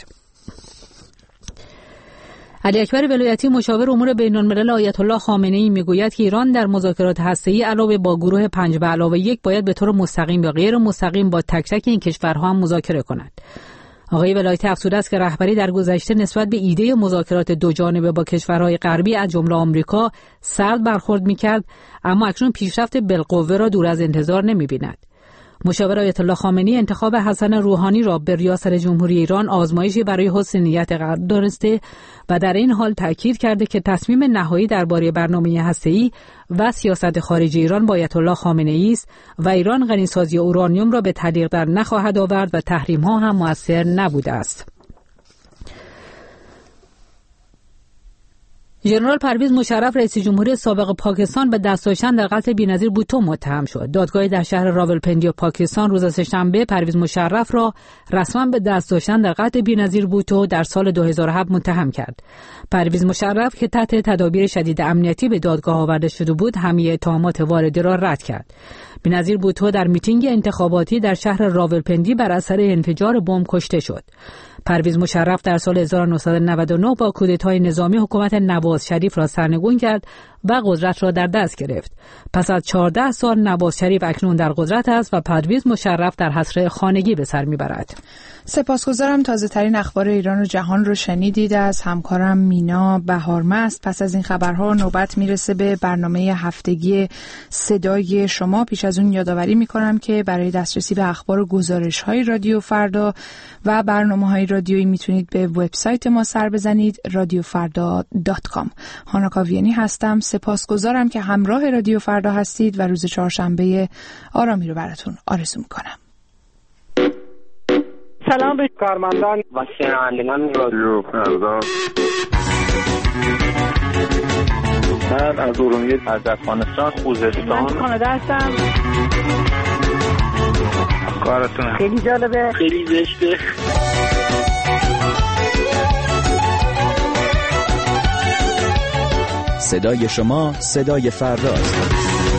علی اکبر ولایتی مشاور امور بین‌الملل آیت الله خامنه‌ای میگوید که ایران در مذاکرات هسته‌ای علاوه با گروه 5+1 باید به طور مستقیم یا غیر مستقیم با تک تک این کشورها هم مذاکره کند. آقای ولایتی افزوده است که رهبری در گذشته نسبت به ایده مذاکرات دوجانبه با کشورهای غربی از جمله آمریکا سرد برخورد می‌کرد، اما اکنون پیشرفت بالقوه را دور از انتظار نمی‌بیند. مشاور آیت الله خامنه‌ای انتخاب حسن روحانی را به ریاست جمهوری ایران آزمایشی برای حسن نیت قرار دانسته و در این حال تأکید کرده که تصمیم نهایی درباره برنامه هسته‌ای و سیاست خارجی ایران با آیت الله خامنه‌ای است و ایران غنیسازی اورانیوم را به تعلیق در نخواهد آورد و تحریم‌ها هم مؤثر نبوده است. ژنرال پرویز مشرف رئیس جمهوری سابق پاکستان به دست داشتن در قتل بی‌نظیر بوتو متهم شد. دادگاهی در شهر راولپنڈی پاکستان روز سه‌شنبه پرویز مشرف را رسما به دست داشتن در قتل بی‌نظیر بوتو در سال 2007 متهم کرد. پرویز مشرف که تحت تدابیر شدید امنیتی به دادگاه آورده شده بود، همه اتهامات وارده را رد کرد. بی‌نظیر بوتو در میتینگ انتخاباتی در شهر راولپنڈی بر اثر انفجار بمب کشته شد. پرویز مشرف در سال 1999 با کودتای نظامی حکومت نواز شریف را سرنگون کرد و قدرت را در دست گرفت. پس از 14 سال نواز شریف اکنون در قدرت است و پرویز مشرف در حصر خانگی به سر میبرد. سپاسگزارم. تازه ترین اخبار ایران و جهان رو شنیدید از همکارم مینا بهارمست. پس از این خبرها نوبت میرسه به برنامه هفتگی صدای شما. پیش از اون یادآوری میکنم که برای دسترسی به اخبار و گزارش‌های رادیو فردا و برنامه‌های رادیویی میتونید به وبسایت ما سر بزنید radiofarda.com. هانا کاویانی هستم. سپاسگزارم که همراه رادیو فردا هستید و روز چهارشنبه آرامی رو براتون آرزو میکنم. سلام به کارمندان و شنوندگان رادیو فردا. من از ارومیه از افغانستان خوزستان. من کانادا هستم. کارتون خیلی جالبه، خیلی زشته. صدای شما صدای فرداست.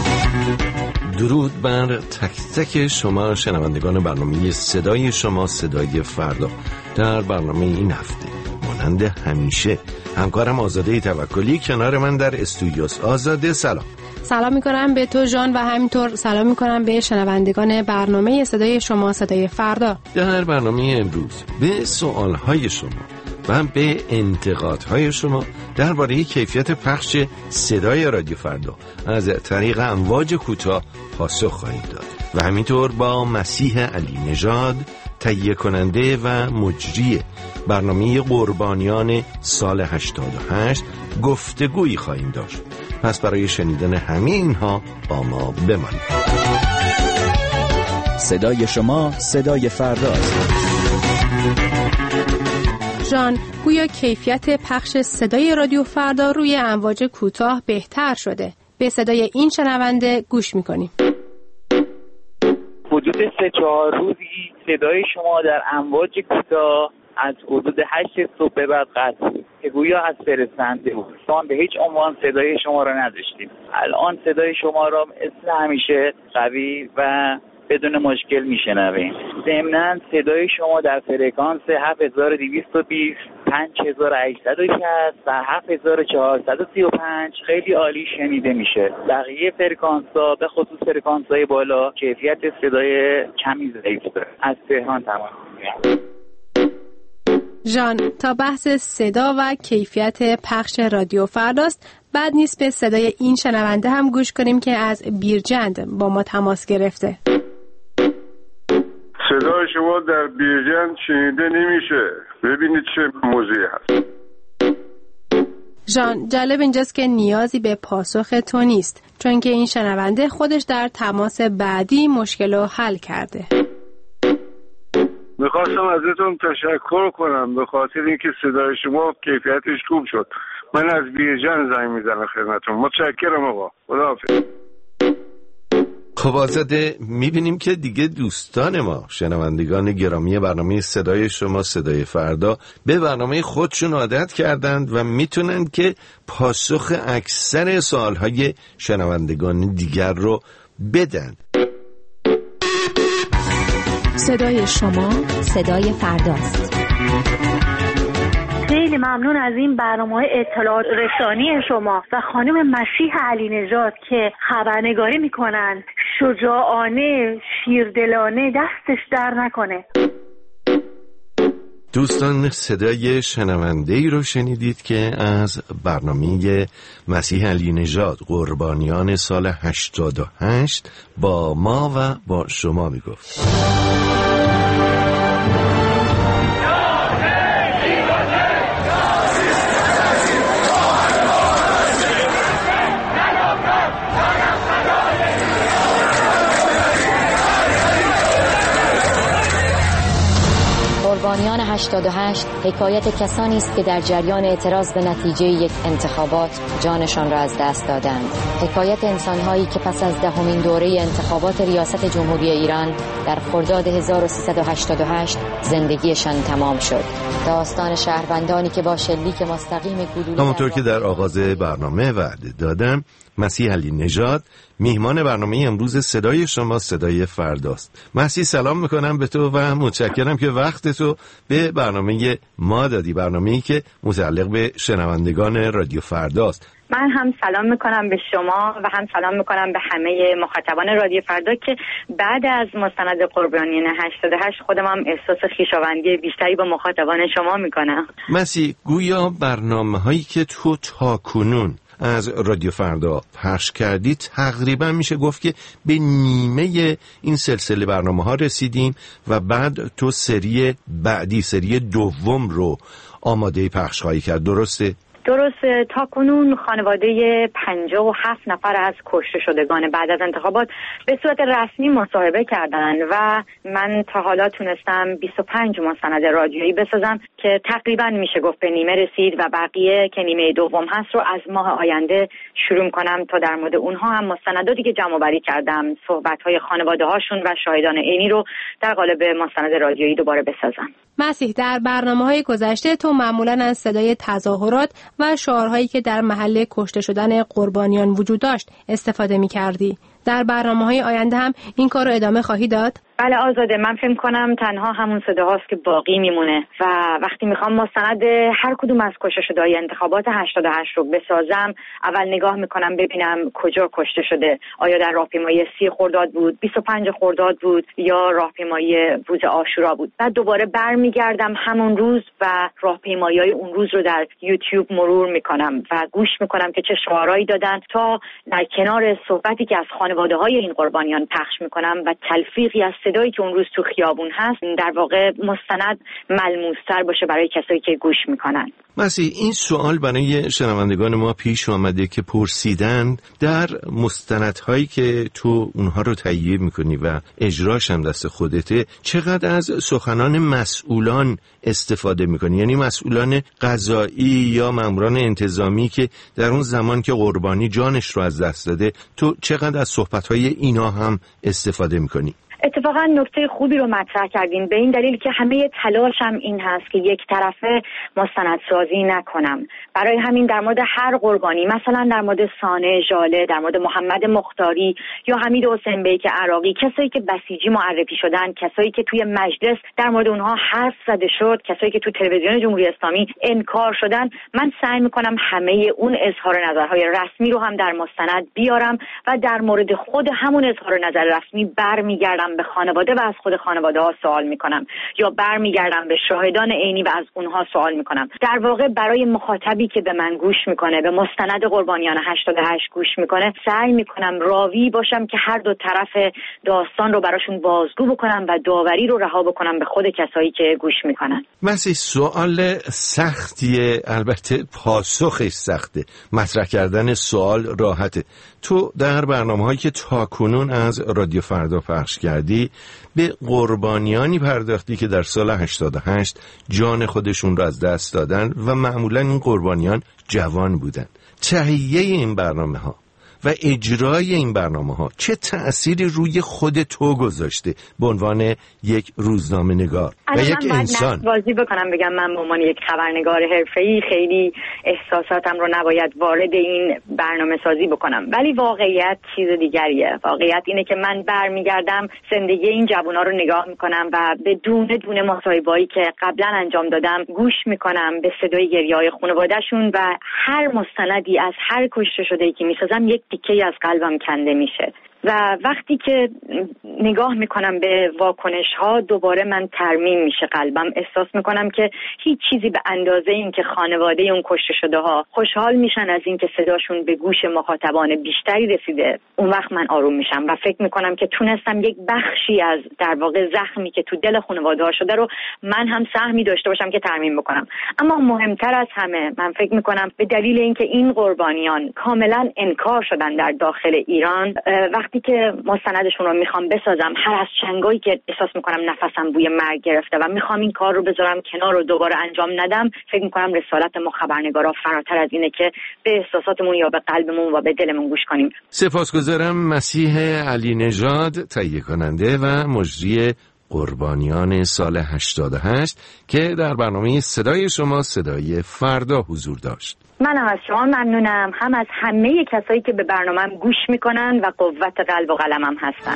درود بر تک تک شما شنوندگان برنامه صدای شما صدای فردا. در برنامه این هفته مانند همیشه همکارم آزاده توکلی کنار من در استودیوس. آزاده سلام. سلام میکنم به تو جان و همینطور سلام میکنم به شنوندگان برنامه صدای شما صدای فردا. در برنامه امروز به سوالهای شما و به انتقادهای شما درباره کیفیت پخش صدای رادیو فردا از طریق امواج کوتاه پاسخ خواهیم داد و همینطور با مسیح علی نژاد تهیه کننده و مجری برنامه قربانیان سال 88 گفتگویی خواهیم داشت. پس برای شنیدن همه اینها با ما بمانید. صدای شما صدای فرداست. جان، گویا کیفیت پخش صدای رادیو فردا روی امواج کوتاه بهتر شده. به صدای این شنونده گوش میکنیم. حدود 3-4 روزی صدای شما در امواج کوتاه از حدود 8 صبح به بعد قطع بود که گویا از فرستنده بود. ما به هیچ عنوان صدای شما را نداشتیم. الان صدای شما را مثل همیشه قوی و بدون مشکل میشنویم. ضمناً صدای شما در فرکانس 7220 5860 و 7435 خیلی عالی شنیده میشه. بقیه فرکانس‌ها به خصوص فرکانس‌های بالا کیفیت صدای کمی ضعیف داره. از تهران تماس میگیرم. جان، تا بحث صدا و کیفیت پخش رادیو فرداست، بعد نیست به صدای این شنونده هم گوش کنیم که از بیرجند با ما تماس گرفته. صدای شما در بیرجند شنیده نمیشه. ببینید چه موضوعی هست. جان، جالب اینجاست که نیازی به پاسخ تو نیست، چون که این شنونده خودش در تماس بعدی مشکل رو حل کرده. میخواستم ازتون تشکر کنم به خاطر اینکه صدای شما کیفیتش خوب شد. من از بیرجند زنگ میزنم خدمتتون. متشکرم آقا. خداحافظ. خب آزاده، میبینیم که دیگه دوستان ما شنوندگان گرامی برنامه صدای شما صدای فردا به برنامه خودشون عادت کردند و میتونند که پاسخ اکثر سوالهای شنوندگان دیگر رو بدن. صدای شما صدای فرداست. خیلی ممنون از این برنامه‌های اطلاعات رسانی شما و خانم مسیح علی نژاد که خبرنگاری میکنن. شجاعانه، شیردلانه، دستش در نکنه. دوستان، صدای شنونده‌ای رو شنیدید که از برنامه مسیح علی نژاد قربانیان سال 88 با ما و با شما میگفت. قربانیان 88 حکایت کسانی است که در جریان اعتراض به نتیجه یک انتخابات جانشان را از دست دادند. حکایت انسان‌هایی که پس از 10مین دوره انتخابات ریاست جمهوری ایران در خرداد 1388 زندگیشان تمام شد. داستان شهروندانی که با شلیک مستقیم گلوله، همونطور که در آغاز برنامه وعده دادم، مسیح علی نژاد میهمان برنامه امروز صدای شما صدای فرداست. مسیح، سلام میکنم به تو و متشکرم که وقت تو به برنامه ما دادی، برنامه‌ای که متعلق به شنوندگان رادیو فرداست. من هم سلام میکنم به شما و هم سلام میکنم به همه مخاطبان رادیو فردا که بعد از مستند قربانیان 88 خودم هم احساس خویشاوندی بیشتری با مخاطبان شما میکنم. مسی، گویا برنامه‌هایی که تو تاکنون از رادیو فردا پخش کردی تقریبا میشه گفت که به نیمه این سلسله برنامه‌ها رسیدیم و بعد تو سری بعدی، سری دوم رو آماده پخش خواهی کرد، درسته؟ درسته. تا کنون خانواده 57 نفر از کشته شدگان بعد از انتخابات به صورت رسمی مصاحبه کردن و من تا حالا تونستم 25 مستند رادیویی بسازم که تقریبا میشه گفت به نیمه رسید و بقیه که نیمه دوم هست رو از ماه آینده شروع کنم تا در مورد اونها هم مستنداتی که جمع آوری کردم، صحبت‌های خانواده هاشون و شاهدان عینی رو در قالب مستند رادیویی دوباره بسازم. مسیح، در برنامه‌های گذشته تو معمولاً از صدای تظاهرات و شعارهایی که در محل کشته شدن قربانیان وجود داشت استفاده می‌کردی. در برنامه‌های آینده هم این کار رو ادامه خواهی داد؟ بله آزاده، من فکر کنم تنها همون صداهاست که باقی میمونه و وقتی میخوام مستند هر کدوم از کشته شده‌های انتخابات 88 رو بسازم، اول نگاه میکنم ببینم کجا کشته شده. آیا در راهپیمایی 30 خرداد بود، 25 خرداد بود یا راهپیمایی روز عاشورا بود. بعد دوباره برمیگردم همون روز و راهپیمایی‌های اون روز رو در یوتیوب مرور میکنم و گوش میکنم که چه شعارهایی دادن تا در کنار صحبتی که از خانواده‌های این قربانیان پخش میکنم و تلفیقی از صدایی که اون روز تو خیابون هست، در واقع مستند ملموس‌تر باشه برای کسایی که گوش میکنن. مسیح، این سوال برای شنوندگان ما پیش آمده که پرسیدن در مستندهایی که تو اونها رو تهیه میکنی و اجراش هم دست خودته، چقدر از سخنان مسئولان استفاده میکنی؟ یعنی مسئولان قضایی یا ماموران انتظامی که در اون زمان که قربانی جانش رو از دست داده، تو چقدر از صحبتهای اینا هم استفاده میکنی؟ اتفاقا نکته خوبی رو مطرح کردین، به این دلیل که همه تلاشم این هست که یک طرفه مستندسازی نکنم. برای همین در مورد هر قربانی، مثلا در مورد سانه ژاله، در مورد محمد مختاری یا حمید حسین بیک عراقی، کسایی که بسیجی معرفی شدن، کسایی که توی مجلس در مورد اونها حرف زده شد، کسایی که توی تلویزیون جمهوری اسلامی انکار شدن، من سعی میکنم همه اون اظهار نظرهای رسمی رو هم در مستند بیارم و در مورد خود همون اظهار نظر رسمی برمیگردم به خانواده و از خود خانواده ها سوال میکنم یا برمیگردم به شاهدان عینی و از اونها سوال میکنم. در واقع برای مخاطبی که به من گوش میکنه، به مستند قربانیان 88 گوش میکنه، سعی میکنم راوی باشم که هر دو طرف داستان رو براشون بازگو بکنم و داوری رو رها بکنم به خود کسایی که گوش میکنن. مثلا سوال سختیه، البته پاسخش سخته. مطرح کردن سوال راحته. تو در برنامه‌هایی که تاکنون از رادیو فردا پخش کردی به قربانیانی پرداختی که در سال 88 جان خودشون را از دست دادن و معمولا این قربانیان جوان بودن. تهیه این برنامه‌ها و اجرای این برنامه‌ها چه تأثیری روی خود تو گذاشته به عنوان یک روزنامه‌نگار و یک انسان؟ من بازی بکنم بگم من به عنوان یک خبرنگار حرفه‌ای خیلی احساساتم رو نباید وارد این برنامه‌سازی بکنم، ولی واقعیت چیز دیگریه. واقعیت اینه که من برمیگردم زندگی این جوونا رو نگاه میکنم و به دونه دونه مصاحبه‌ای که قبلا انجام دادم گوش میکنم، به صدای گریه‌های خانواده‌شون و هر مستندی از هر کشته شده‌ای که میسازم یک تیکه‌ای از قلبم کنده میشه و وقتی که نگاه میکنم به واکنش ها دوباره من ترمیم میشه قلبم. احساس میکنم که هیچ چیزی به اندازه این که خانواده اون کشته شده ها خوشحال میشن از این که صداشون به گوش مخاطبان بیشتری رسیده، اون وقت من آروم میشم و فکر میکنم که تونستم یک بخشی از در واقع زخمی که تو دل خانواده ها شده رو من هم سهمی داشته باشم که ترمیم بکنم. اما مهمتر از همه من فکر میکنم به دلیل اینکه این قربانیان کاملا انکار شدن در داخل ایران، وقتی که مستندشون رو میخوام بسازم، هر از چنگایی که احساس میکنم نفسم بوی مرگ گرفته و میخوام این کار رو بذارم کنار و دوباره انجام ندم، فکر میکنم رسالت ما خبرنگارا فراتر از اینه که به احساساتمون یا به قلبمون و به دلمون گوش کنیم. سپاسگزارم. مسیح علی نژاد، تهیه کننده و مجری قربانیان سال 88 که در برنامه صدای شما صدای فردا حضور داشت. منم از شما ممنونم، هم از همه کسایی که به برنامه‌ام گوش میکنن و قوت قلب و قلمم هستن.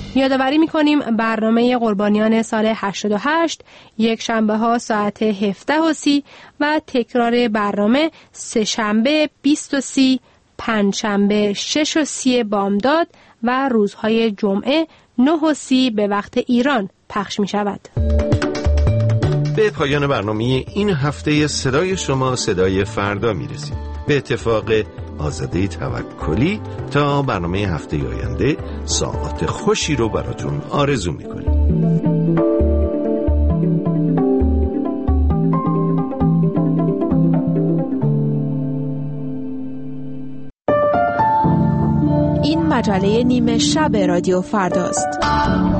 یادآوری می‌کنیم برنامه قربانیان سال 88 یک شنبه ها ساعت 17:30 و تکرار برنامه سه شنبه 20:30، پنجشنبه 6:30 بامداد و روزهای جمعه 9:30 به وقت ایران پخش می‌شود. به پایان برنامه این هفته صدای شما صدای فردا میرسیم. به اتفاق آزاده توکلی تا برنامه هفته آینده ساعات خوشی رو براتون آرزو میکنیم. این مجله نیمه شب رادیو فرداست.